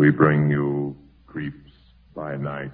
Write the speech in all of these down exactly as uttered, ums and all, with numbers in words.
we bring you Creeps by Night.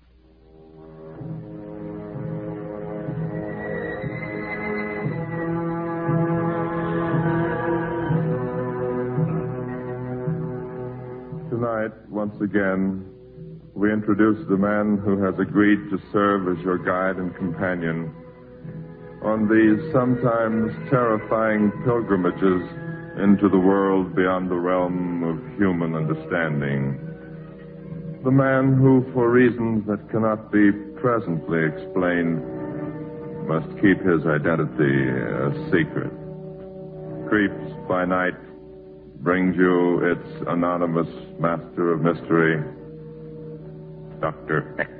Tonight, once again, we introduce the man who has agreed to serve as your guide and companion on these sometimes terrifying pilgrimages into the world beyond the realm of human understanding. The man who, for reasons that cannot be presently explained, must keep his identity a secret. Creeps by Night brings you its anonymous master of mystery, Doctor X.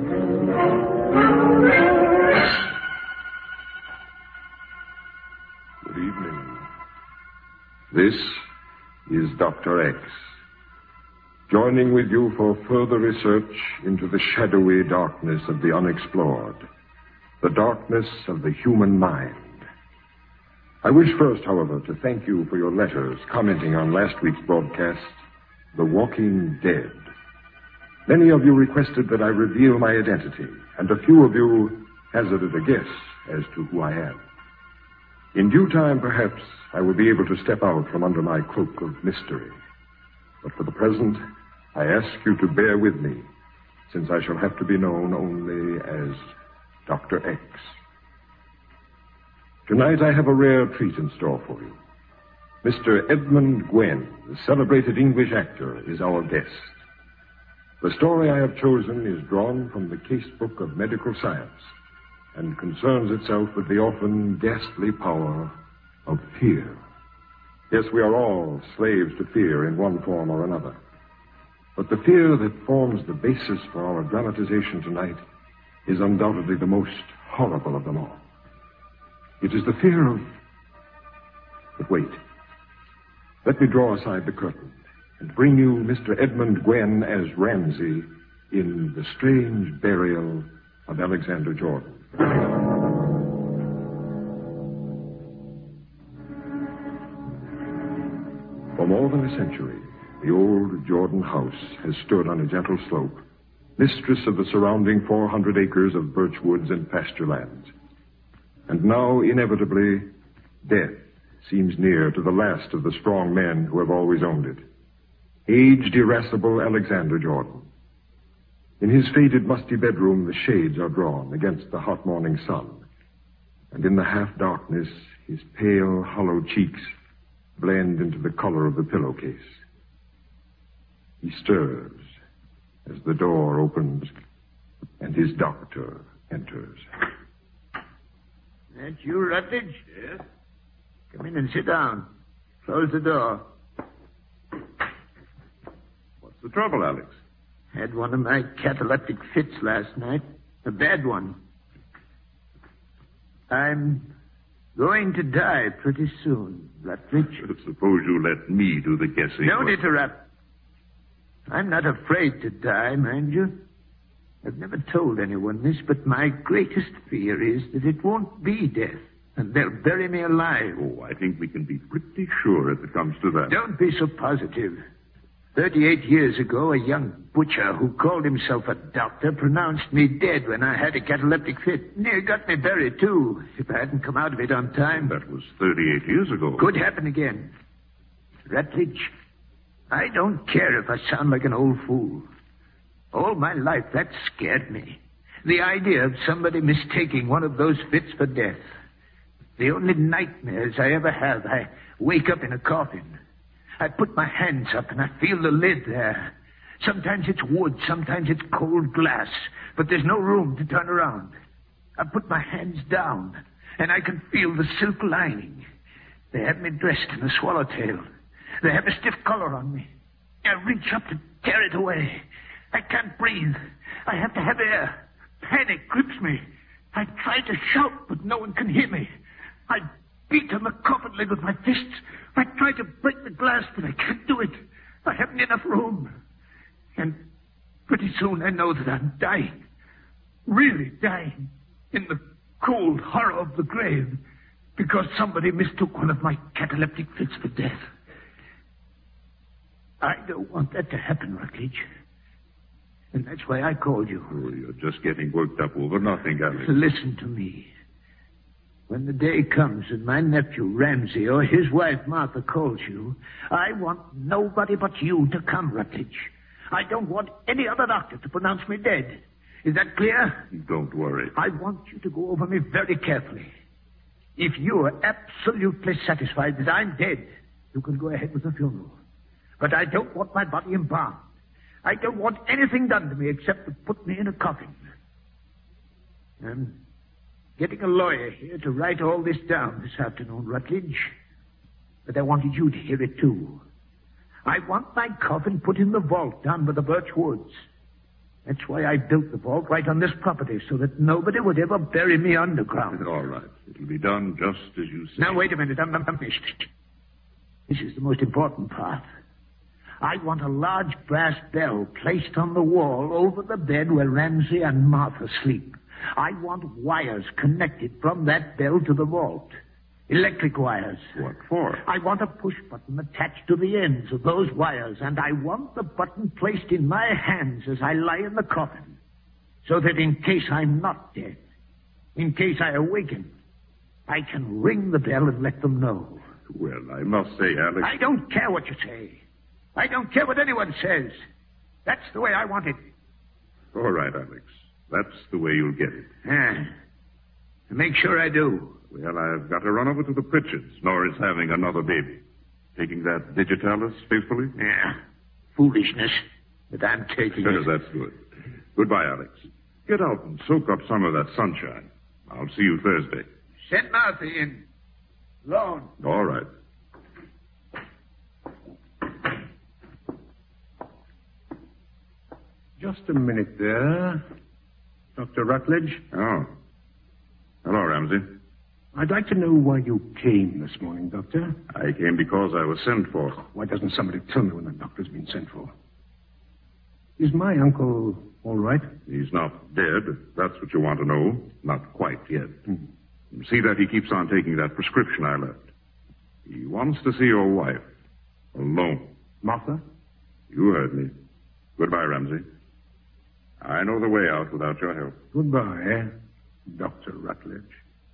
Good evening. This is Doctor X, joining with you for further research into the shadowy darkness of the unexplored, the darkness of the human mind. I wish first, however, to thank you for your letters commenting on last week's broadcast, The Walking Dead. Many of you requested that I reveal my identity, and a few of you hazarded a guess as to who I am. In due time, perhaps, I will be able to step out from under my cloak of mystery. But for the present, I ask you to bear with me, since I shall have to be known only as Doctor X. Tonight I have a rare treat in store for you. Mister Edmund Gwenn, the celebrated English actor, is our guest. The story I have chosen is drawn from the casebook of medical science and concerns itself with the often ghastly power of fear. Yes, we are all slaves to fear in one form or another. But the fear that forms the basis for our dramatization tonight is undoubtedly the most horrible of them all. It is the fear of... But wait. Let me draw aside the curtain and bring you Mister Edmund Gwenn as Ramsey in The Strange Burial of Alexander Jordan. For more than a century, the old Jordan house has stood on a gentle slope, mistress of the surrounding four hundred acres of birch woods and pasture lands. And now, inevitably, death seems near to the last of the strong men who have always owned it. Aged, irascible Alexander Jordan. In his faded, musty bedroom, the shades are drawn against the hot morning sun. And in the half-darkness, his pale, hollow cheeks blend into the color of the pillowcase. He stirs as the door opens and his doctor enters. That you, Rutledge? Yes? Come in and sit down. Close the door. What's the trouble, Alex? Had one of my cataleptic fits last night. A bad one. I'm going to die pretty soon, Rutledge. Suppose you let me do the guessing. Don't interrupt. I'm not afraid to die, mind you. I've never told anyone this, but my greatest fear is that it won't be death, and they'll bury me alive. Oh, I think we can be pretty sure if it comes to that. Don't be so positive. Thirty-eight years ago, a young butcher who called himself a doctor pronounced me dead when I had a cataleptic fit. Near got me buried, too, if I hadn't come out of it on time. That was thirty-eight years ago. Could happen again. Rutledge, I don't care if I sound like an old fool. All my life, that scared me. The idea of somebody mistaking one of those fits for death. The only nightmares I ever have, I wake up in a coffin. I put my hands up and I feel the lid there. Sometimes it's wood, sometimes it's cold glass, but there's no room to turn around. I put my hands down and I can feel the silk lining. They have me dressed in a swallowtail. They have a stiff collar on me. I reach up to tear it away. I can't breathe. I have to have air. Panic grips me. I try to shout, but no one can hear me. I beat on the coffin lid with my fists. I try to break the glass, but I can't do it. I haven't enough room. And pretty soon I know that I'm dying. Really dying. In the cold horror of the grave. Because somebody mistook one of my cataleptic fits for death. I don't want that to happen, Rutledge. And that's why I called you. Oh, you're just getting worked up over nothing, Alex. Listen to me. When the day comes and my nephew Ramsey or his wife Martha calls you, I want nobody but you to come, Rutledge. I don't want any other doctor to pronounce me dead. Is that clear? Don't worry. I want you to go over me very carefully. If you are absolutely satisfied that I'm dead, you can go ahead with the funeral. But I don't want my body embalmed. I don't want anything done to me except to put me in a coffin. I'm getting a lawyer here to write all this down this afternoon, Rutledge. But I wanted you to hear it, too. I want my coffin put in the vault down by the birch woods. That's why I built the vault right on this property, so that nobody would ever bury me underground. All right. It'll be done just as you say. Now, wait a minute. I'm not finished. This is the most important part. I want a large brass bell placed on the wall over the bed where Ramsey and Martha sleep. I want wires connected from that bell to the vault. Electric wires. What for? I want a push button attached to the ends of those wires, and I want the button placed in my hands as I lie in the coffin, so that in case I'm not dead, in case I awaken, I can ring the bell and let them know. Well, I must say, Alex... I don't care what you say. I don't care what anyone says. That's the way I want it. All right, Alex. That's the way you'll get it. Yeah. Make sure I do. Well, I've got to run over to the Pritchards. Nora's having another baby. Taking that digitalis faithfully? Yeah. Foolishness. But I'm taking it. That's good. Goodbye, Alex. Get out and soak up some of that sunshine. I'll see you Thursday. Send Martha in. Alone. All right. Just a minute there. Doctor Rutledge? Oh. Hello, Ramsey. I'd like to know why you came this morning, Doctor. I came because I was sent for. Why doesn't somebody tell me when the doctor's been sent for? Is my uncle all right? He's not dead. That's what you want to know. Not quite yet. Hmm. See that he keeps on taking that prescription I left. He wants to see your wife. Alone. Martha? You heard me. Goodbye, Ramsey. I know the way out without your help. Goodbye, Doctor Rutledge.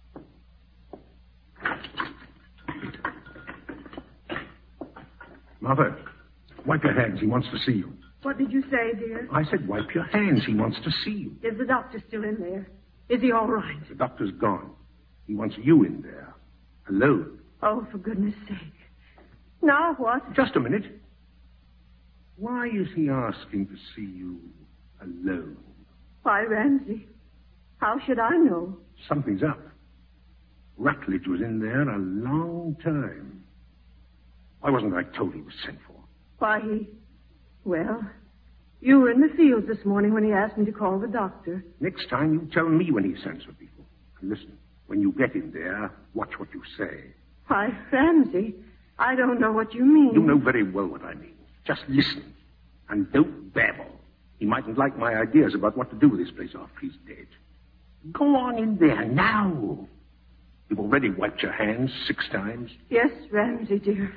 Martha, wipe your hands. He wants to see you. What did you say, dear? I said wipe your hands. He wants to see you. Is the doctor still in there? Is he all right? The doctor's gone. He wants you in there. Alone. Oh, for goodness sake. Now what? Just a minute. Why is he asking to see you alone? Why, Ramsey, how should I know? Something's up. Rutledge was in there a long time. Why wasn't I told he was sent for? Why, he... Well, you were in the fields this morning when he asked me to call the doctor. Next time you tell me when he sends for people. And listen, when you get in there, watch what you say. Why, Ramsey, I don't know what you mean. You know very well what I mean. Just listen. And don't babble. He mightn't like my ideas about what to do with this place after he's dead. Go on in there now. You've already wiped your hands six times. Yes, Ramsey, dear.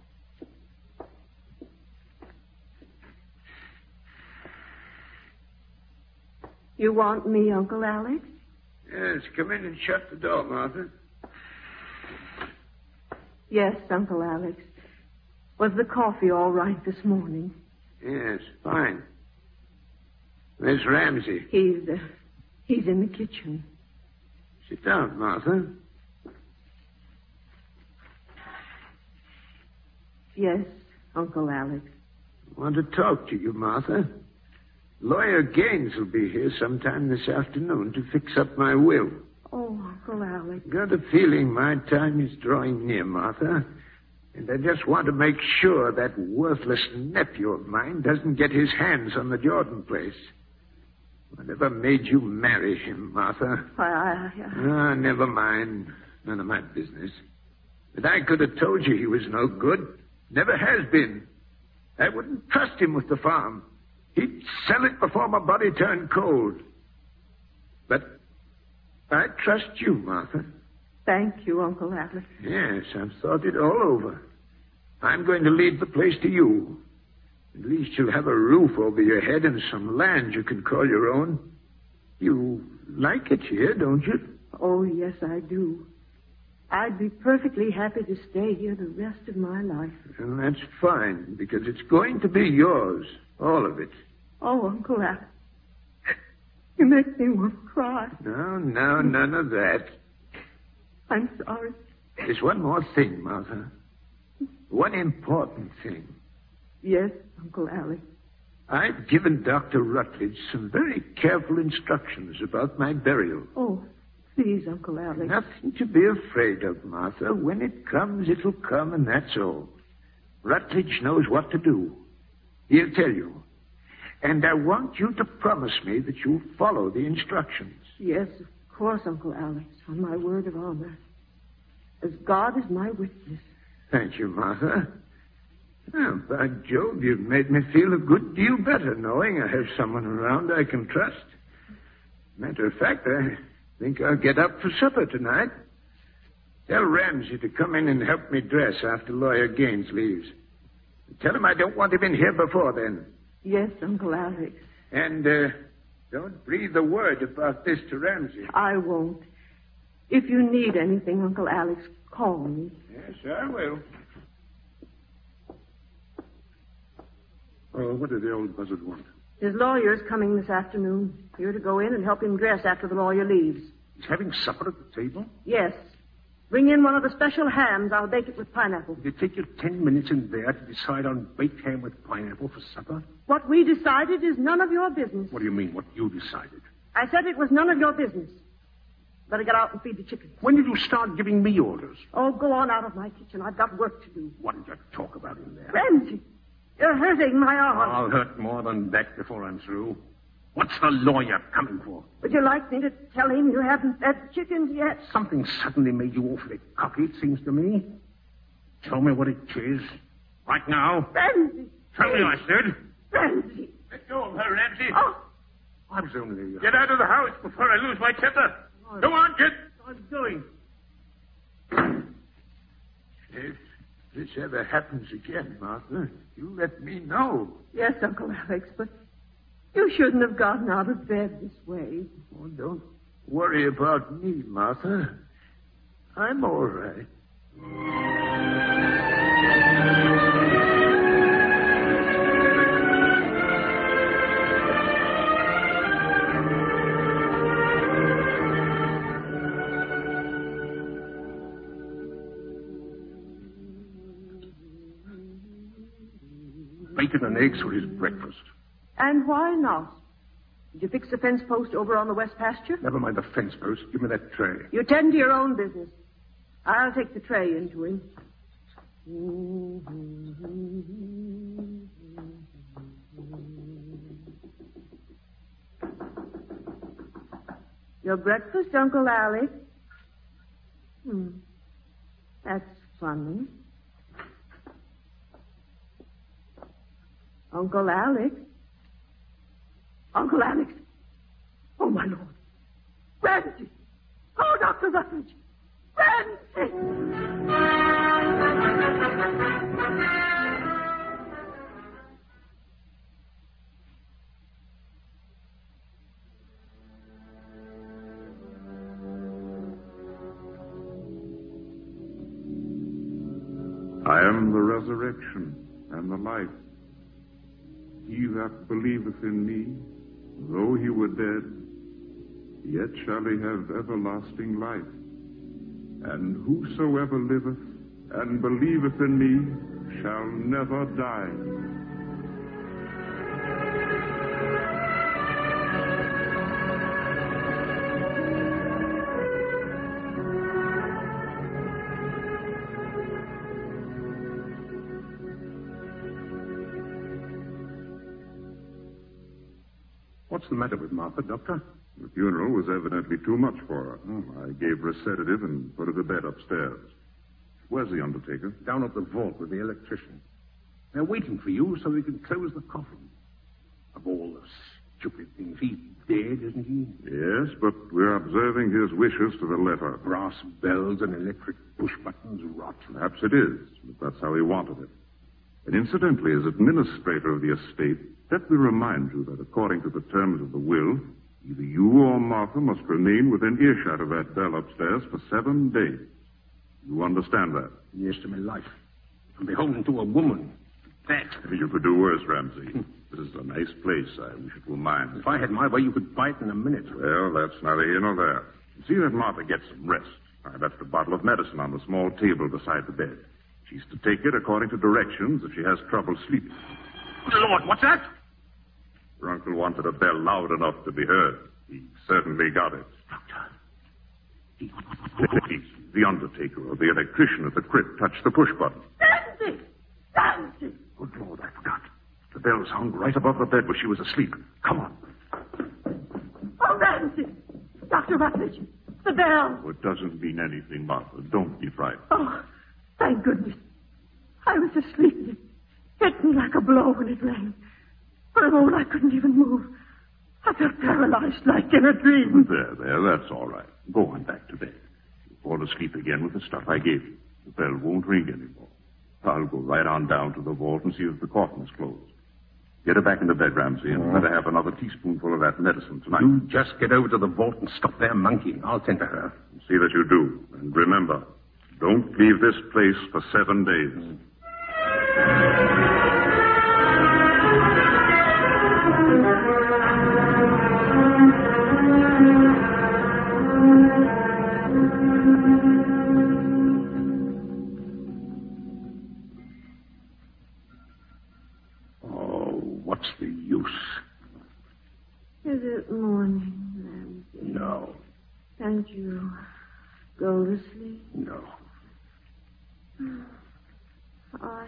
You want me, Uncle Alex? Yes, come in and shut the door, Martha. Yes, Uncle Alex. Was the coffee all right this morning? Yes, fine. Where's Ramsey? He's, uh, he's in the kitchen. Sit down, Martha. Yes, Uncle Alex. I want to talk to you, Martha. Lawyer Gaines will be here sometime this afternoon to fix up my will. Oh, Uncle Alex. Got a feeling my time is drawing near, Martha. And I just want to make sure that worthless nephew of mine doesn't get his hands on the Jordan place. Whatever made you marry him, Martha? I, I, I... Ah, never mind. None of my business. But I could have told you he was no good. Never has been. I wouldn't trust him with the farm. He'd sell it before my body turned cold. But I trust you, Martha. Thank you, Uncle Alex. Yes, I've thought it all over. I'm going to leave the place to you. At least you'll have a roof over your head and some land you can call your own. You like it here, don't you? Oh, yes, I do. I'd be perfectly happy to stay here the rest of my life. And that's fine, because it's going to be yours, all of it. Oh, Uncle Al, you make me want to cry. No, no, none of that. I'm sorry. There's one more thing, Martha. One important thing. Yes, Uncle Alec. I've given Doctor Rutledge some very careful instructions about my burial. Oh, please, Uncle Alec. Nothing to be afraid of, Martha. When it comes, it'll come, and that's all. Rutledge knows what to do. He'll tell you. And I want you to promise me that you'll follow the instructions. Yes, of course, Uncle Alex, on my word of honor. As God is my witness. Thank you, Martha. Oh, by Jove, you've made me feel a good deal better knowing I have someone around I can trust. Matter of fact, I think I'll get up for supper tonight. Tell Ramsey to come in and help me dress after Lawyer Gaines leaves. Tell him I don't want him in here before then. Yes, Uncle Alex. And uh, don't breathe a word about this to Ramsey. I won't. If you need anything, Uncle Alex, call me. Yes, I will. Well, what did the old buzzard want? His lawyer's coming this afternoon. You're to go in and help him dress after the lawyer leaves. He's having supper at the table? Yes. Bring in one of the special hams. I'll bake it with pineapple. Did it take you ten minutes in there to decide on baked ham with pineapple for supper? What we decided is none of your business. What do you mean, what you decided? I said it was none of your business. Better get out and feed the chickens. When did you start giving me orders? Oh, go on out of my kitchen. I've got work to do. What did you talk about in there? Ramsey, you're hurting my arm. I'll hurt more than that before I'm through. What's the lawyer coming for? Would you like me to tell him you haven't fed chickens yet? Something suddenly made you awfully cocky, it seems to me. Tell me what it is. Right now. Ramsey! Tell me, I said. Ramsey! Let go of her, Ramsey. Oh! I was only... Uh... Get out of the house before I lose my temper. Oh, Go on, get. I'm doing. If this ever happens again, Martha, you let me know. Yes, Uncle Alex, but you shouldn't have gotten out of bed this way. Oh, don't worry about me, Martha. I'm all right. Bacon and eggs for his breakfast. And why not? Did you fix the fence post over on the west pasture? Never mind the fence post. Give me that tray. You tend to your own business. I'll take the tray into him. Your breakfast, Uncle Alec? Hmm. That's funny. Uncle Alex? Uncle Alex? Oh, my Lord. Ramsey! Oh, Doctor Rutledge! Ramsey! I am the resurrection and the life. He that believeth in me, though he were dead, yet shall he have everlasting life. And whosoever liveth and believeth in me shall never die. What's the matter with Martha, Doctor? The funeral was evidently too much for her. I gave her a sedative and put her to bed upstairs. Where's the undertaker? Down at the vault with the electrician. They're waiting for you so they can close the coffin. Of all the stupid things, he's dead, isn't he? Yes, but we're observing his wishes to the letter. Brass bells and electric push buttons rot. Perhaps it is, but that's how he wanted it. And incidentally, as administrator of the estate, let me remind you that according to the terms of the will, either you or Martha must remain within earshot of that bell upstairs for seven days. You understand that? Yes, to my life. I'm beholden to a woman. That. You could do worse, Ramsey. This is a nice place. I wish it were mine. If I had my way, you could buy it in a minute. Well, that's neither here nor there. See that Martha gets some rest. I left a bottle of medicine on the small table beside the bed. She's to take it according to directions if she has trouble sleeping. Good Lord, what's that? Her uncle wanted a bell loud enough to be heard. He certainly got it. Doctor. He... The undertaker or the electrician at the crypt touched the push button. Ramsey! Ramsey! Good Lord, I forgot. The bell hung right above the bed where she was asleep. Come on. Oh, Ramsey! Doctor Rutledge, the bell. Oh, it doesn't mean anything, Martha. Don't be frightened. Oh, thank goodness. I was asleep. It hit me like a blow when it rang. For a moment, I couldn't even move. I felt paralyzed like in a dream. There, there, that's all right. Go on back to bed. Fall asleep again with the stuff I gave you. The bell won't ring anymore. I'll go right on down to the vault and see if the coffin is closed. Get her back into bed, Ramsey, and let her have another teaspoonful of that medicine tonight. You just get over to the vault and stop there monkeying. I'll tend to her. See that you do. And remember, don't leave this place for seven days. What's the use? Is it morning, Ramsey? No. Can't you go to sleep? No. I...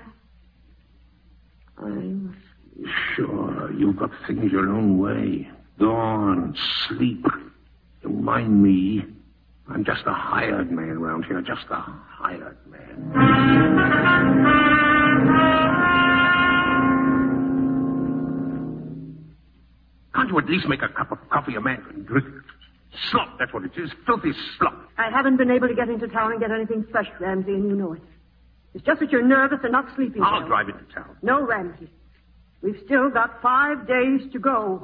I must... Sure, you've got things your own way. Go on, sleep. Don't mind me. I'm just a hired man around here, just a hired man. Can't you at least make a cup of coffee a man can drink? Slop, that's what it is. Filthy slop. I haven't been able to get into town and get anything fresh, Ramsey, and you know it. It's just that you're nervous and not sleeping I'll well. drive into town. No, Ramsey. We've still got five days to go.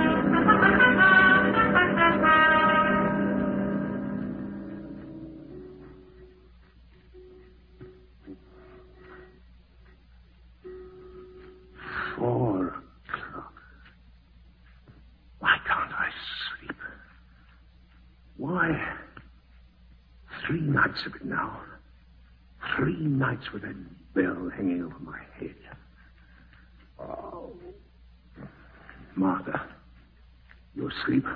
Four o'clock. Why can't I sleep? Why? Three nights of it now. Three nights with that bell hanging over my head. Oh. Martha, you asleep?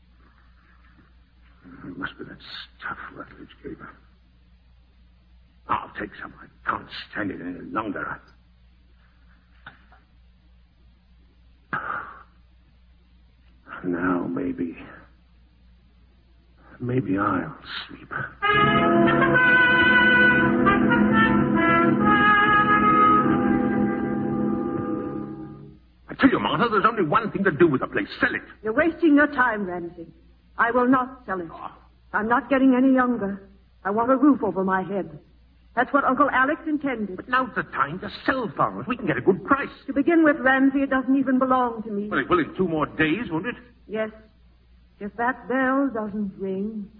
It must be that stuff Rutledge gave her. I'll take some. I can't stand it any longer. Now, maybe... Maybe I'll sleep. I tell you, Martha, there's only one thing to do with the place. Sell it. You're wasting your time, Ramsey. I will not sell it. Oh. I'm not getting any younger. I want a roof over my head. That's what Uncle Alex intended. But now's the time to sell for it. We can get a good price. To begin with, Ramsey, it doesn't even belong to me. Well, it will in two more days, won't it? Yes. If that bell doesn't ring.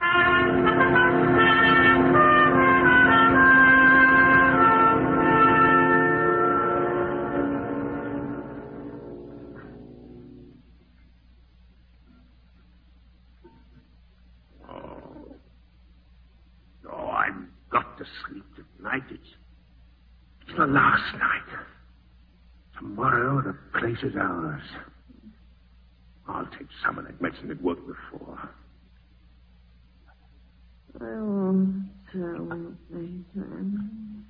Oh. Oh, I've got to sleep tonight. It's, it's the last night. Tomorrow, the place is ours. I'll take some of that medicine that worked before. I won't tell the place, man.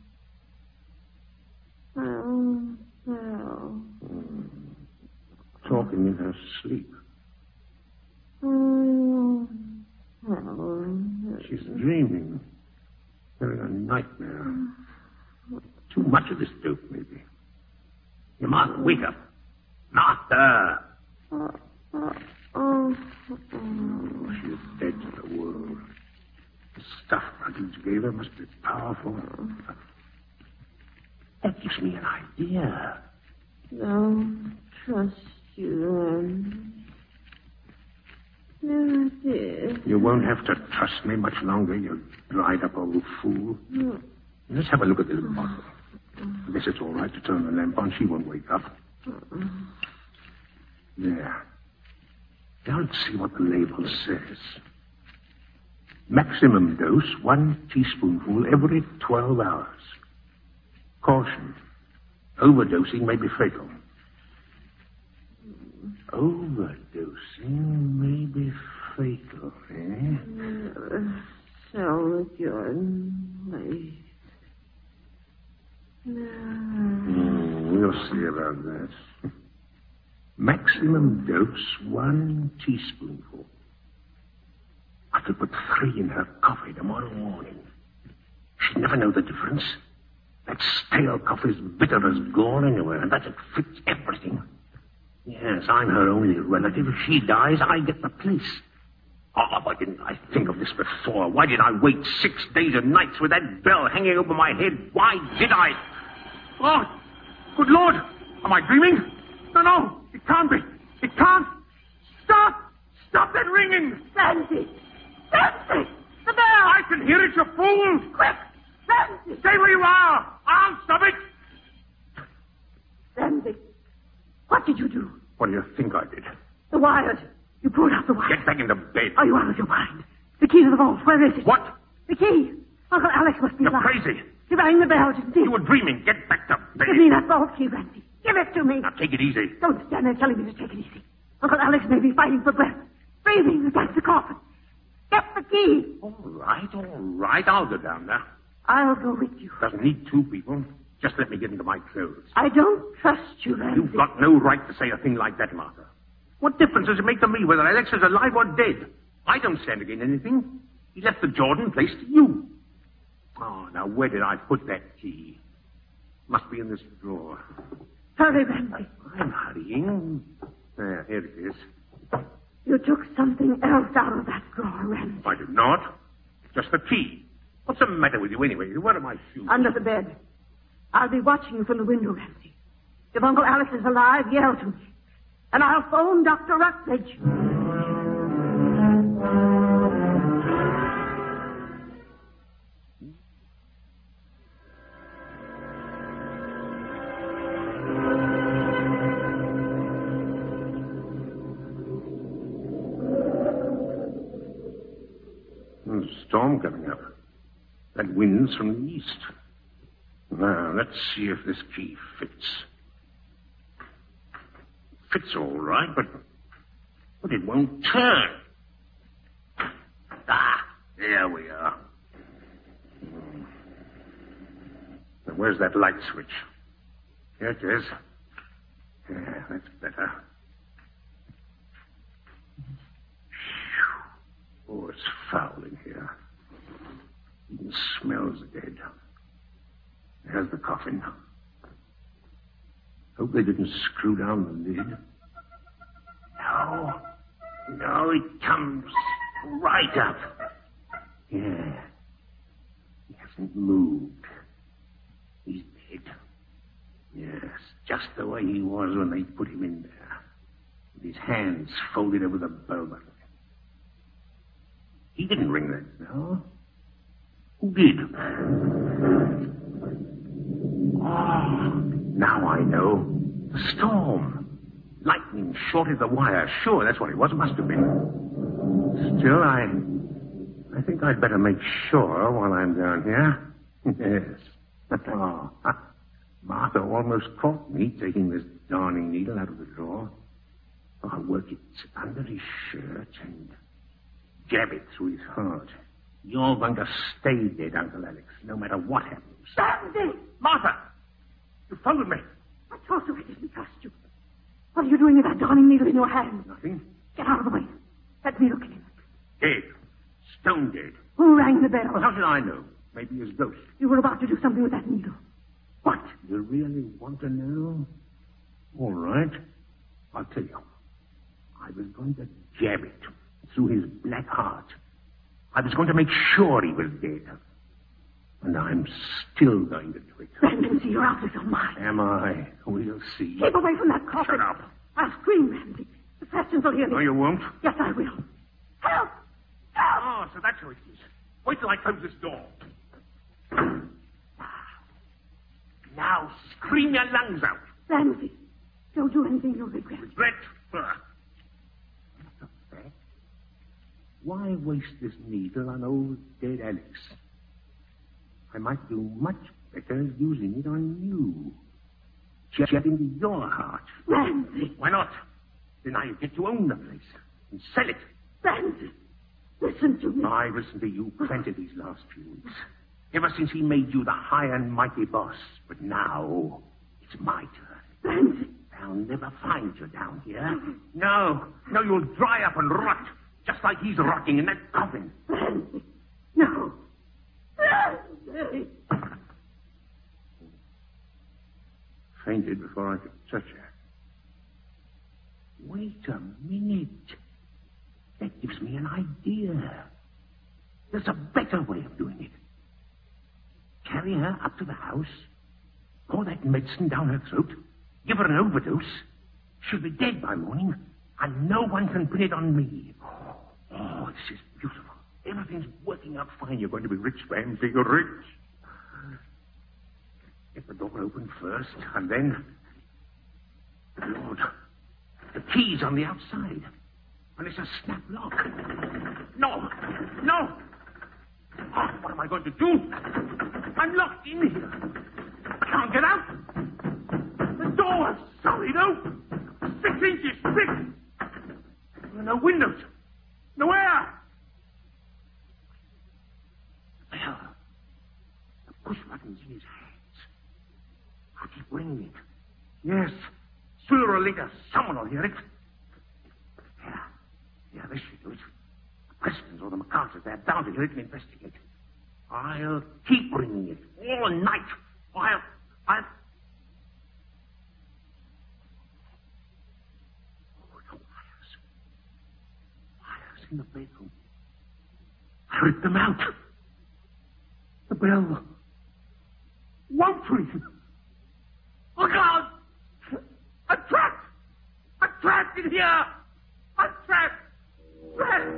I won't tell. Mm. Talking in her sleep. I won't tell. She's dreaming. Having a nightmare. Too much of this dope, maybe. Your Martha, wake up. Martha! Uh, uh, oh, oh. She's dead to the world. The stuff Rutledge gave her must be powerful. That gives me an idea. Don't trust you, There it is. You won't have to trust me much longer, you dried-up old fool. No. Let's have a look at this bottle. I guess it's all right to turn the lamp on. She won't wake up. There. Now let's see what the label says. Maximum dose, one teaspoonful every twelve hours. Caution. Overdosing may be fatal. Overdosing may be fatal, eh? Never sell again, please. No. Mm, we'll see about that. Maximum dose, one teaspoonful. I could put three in her coffee tomorrow morning. She'd never know the difference. That stale coffee's bitter as gall anywhere, and that it fits everything. Yes, I'm her only relative. If she dies, I get the place. Oh, why didn't I think of this before? Why did I wait six days and nights with that bell hanging over my head? Why did I? Oh, good Lord! Am I dreaming? No, no, it can't be. It can't. Stop! Stop that ringing! Sandy! Sandy! The bell! I can hear it, you fool! Quick! Sandy! Stay where you are! I'll stop it! Sandy, what did you do? What do you think I did? The wires. You pulled out the wires. Get back into bed. Are you out of your mind? The key to the vault, where is it? What? The key. Uncle Alex must be You're alive. crazy. He rang the bell, didn't he? You were dreaming. Get back to bed. Give me that vault key, Randy. Give it to me. Now take it easy. Don't stand there telling me to take it easy. Uncle Alex may be fighting for breath, breathing against the coffin. Get the key. All right, all right. I'll go down there. I'll go with you. Doesn't need two people. Just let me get into my clothes. I don't trust you, Randy. You've got no right to say a thing like that, Martha. What difference does it make to me whether Alex is alive or dead? I don't stand to gain anything. He left the Jordan place to you. Oh, now where did I put that key? Must be in this drawer. Hurry, Randy. I'm hurrying. There, here it is. You took something else out of that drawer, Randy. I did not. Just the key. What's the matter with you anyway? Where are my shoes? Under the bed. I'll be watching you from the window, Ramsey. If Uncle Alex is alive, yell to me. And I'll phone Doctor Rutledge. There's a storm coming up. That wind's from the east. Now, let's see if this key fits. Fits all right, but, but it won't turn. Ah, there we are. Now, where's that light switch? Here it is. Yeah, that's better. Oh, it's foul in here. Even smells dead. There's the coffin. Hope they didn't screw down the lid. No. No, it comes right up. Yeah. He hasn't moved. He's dead. Yes, just the way he was when they put him in there. With his hands folded over the bell button. He didn't ring that bell. Who did? Oh, now I know. The storm. Lightning shorted the wire. Sure, that's what it was. It must have been. Still, I... I think I'd better make sure while I'm down here. Yes. Oh, Martha almost caught me taking this darning needle out of the drawer. Oh, I'll work it under his shirt and jab it through his heart. You're going to stay dead, Uncle Alex, no matter what happens. Sandy! Martha! You followed me. I told you I didn't trust you. What are you doing with that darning needle in your hand? Nothing. Get out of the way. Let me look at him. Dead. Stone dead. Who rang the bell? Well, how should I know? Maybe his ghost. You were about to do something with that needle. What? You really want to know? All right. I'll tell you. I was going to jab it through his black heart. I was going to make sure he was dead. And I'm still going to do it. Ramsey, you're out of your mind. Am I? We'll see. Keep away from that coffin. Shut up. I'll scream, Ramsey. The Prestons will hear me. No, you won't. Yes, I will. Help! Help! Oh, so that's how it is. Wait till I close this door. Now scream your lungs out. Ramsey, don't do anything you'll regret. Regret? Why waste this needle on old dead Alex? I might do much better using it on you. Get into your heart. Ramsey! Why not? Then I get to own the place and sell it. Ramsey, listen to me. I listened to you plenty these last few weeks. Ever since he made you the high and mighty boss. But now, it's my turn. Ramsey. They'll never find you down here. No, no, you'll dry up and rot, just like he's rotting in that coffin. Ramsey, no. Ramsey. Fainted before I could touch her. Wait a minute. That gives me an idea. There's a better way of doing it. Carry her up to the house, pour that medicine down her throat, give her an overdose. She'll be dead by morning, and no one can pin it on me. Oh, this is beautiful. Everything's working out fine. You're going to be rich, Ramsey. You're rich. Get the door open first, and then... Lord, the key's on the outside. And it's a snap lock. No! No! Oh, what am I going to do? I'm locked in here. I can't get out. The door's solid open. Six inches thick. There are no windows. No air. The bell. The push button's in his hands. I'll keep ringing it. Yes. Sooner or later, someone will hear it. Yeah. Yeah, this should do it. The Prestons or the MacArthurs, they're bound to hear it and investigate. I'll keep ringing it all night. I'll... I'll... Oh, the wires. Wires in the bedroom. I ripped them out. The bell won't ring. Oh, God! I'm trapped! I'm trapped in here! I'm trapped! Trapped!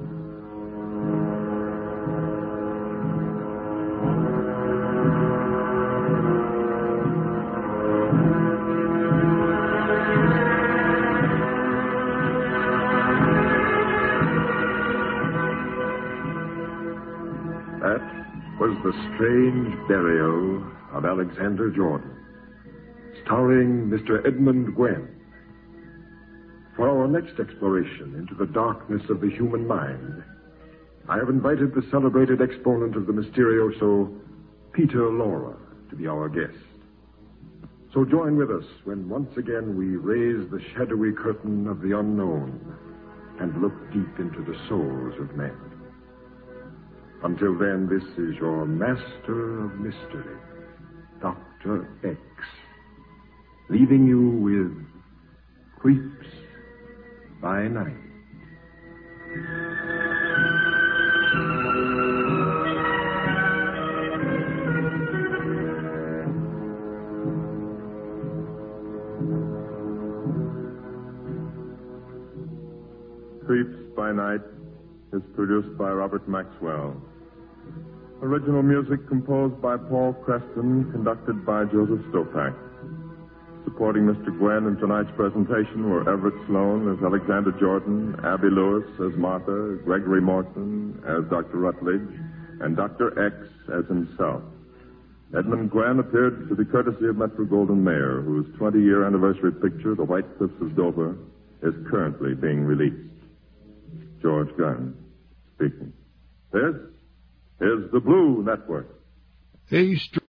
That was The Strange Burial of Alexander Jordan, starring Mister Edmund Gwenn. For our next exploration into the darkness of the human mind, I have invited the celebrated exponent of the Mysterioso, Peter Lorre, to be our guest. So join with us when once again we raise the shadowy curtain of the unknown and look deep into the souls of men. Until then, this is your master of mystery, Doctor X, leaving you with Creeps by Night. Creeps by Night is produced by Robert Maxwell. Original music composed by Paul Creston, conducted by Joseph Stopak. Supporting Mister Gwenn in tonight's presentation were Everett Sloane as Alexander Jordan, Abby Lewis as Martha, Gregory Morton as Doctor Rutledge, and Doctor X as himself. Edmund Gwenn appeared to the courtesy of Metro-Goldwyn-Mayer, whose twenty-year anniversary picture, The White Cliffs of Dover, is currently being released. George Gunn speaking. This is the Blue Network. A